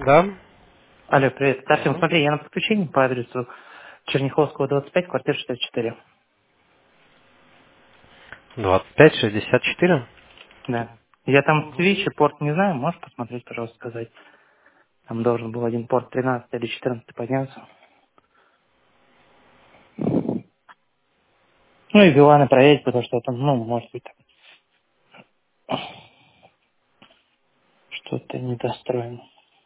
Да? Алло, привет. Артем, Мгм. смотри, я на подключении по адресу Черняховского, 25, квартира 64. 2564. Да. Я там Мгм. свич и порт не знаю, можешь посмотреть, пожалуйста, сказать? Там должен был один порт 13 или 14 подняться. Ну и Биланы проверить, потому что там, ну, может быть, там что-то недостроено.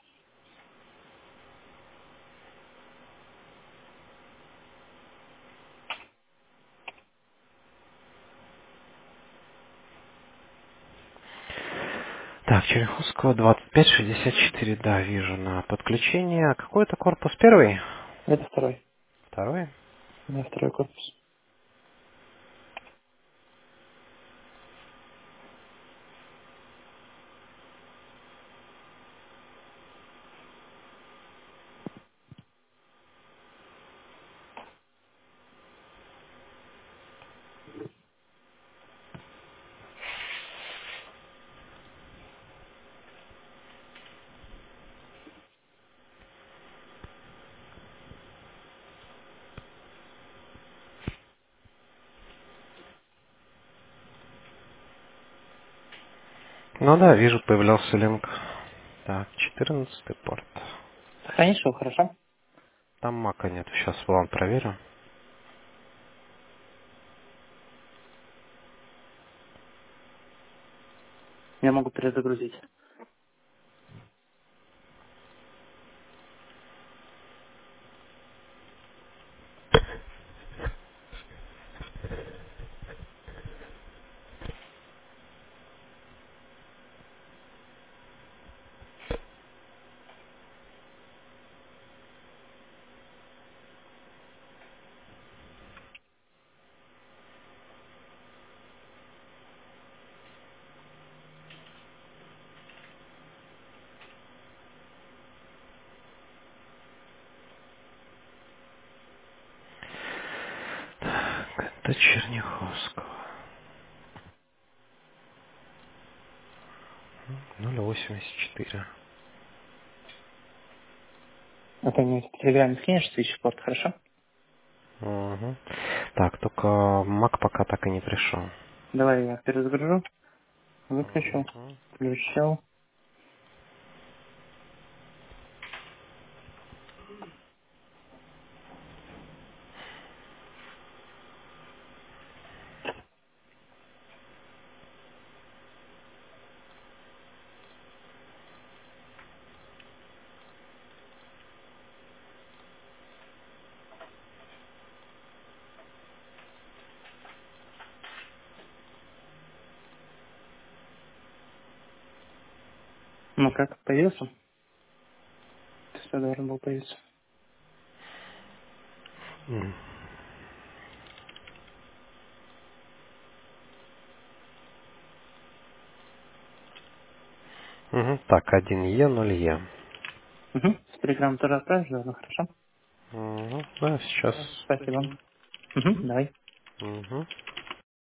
Так, Череховского 2564, да, вижу на подключение. А какой это корпус? Первый? Это второй. Второй? Да, второй корпус. Ну да, вижу, появлялся линк. Так, 14 порт. Сохранишь его, хорошо? Там мака нет, сейчас вам проверю. Я могу перезагрузить. Так, это Черняховского. 084. А ты мне в Телеграме скинешь свич и порт, хорошо? Угу. Так, только мак пока так и не пришел. Давай я перезагружу, выключу, Мгм. включил. Ну как, появился? Все должен был появиться. М. Мгм. Так, 1Е, 0Е. Угу. С Телеграма тоже отправишь, да? Ну хорошо. Мгм. Да, сейчас. Спасибо. Угу, давай. Мгм.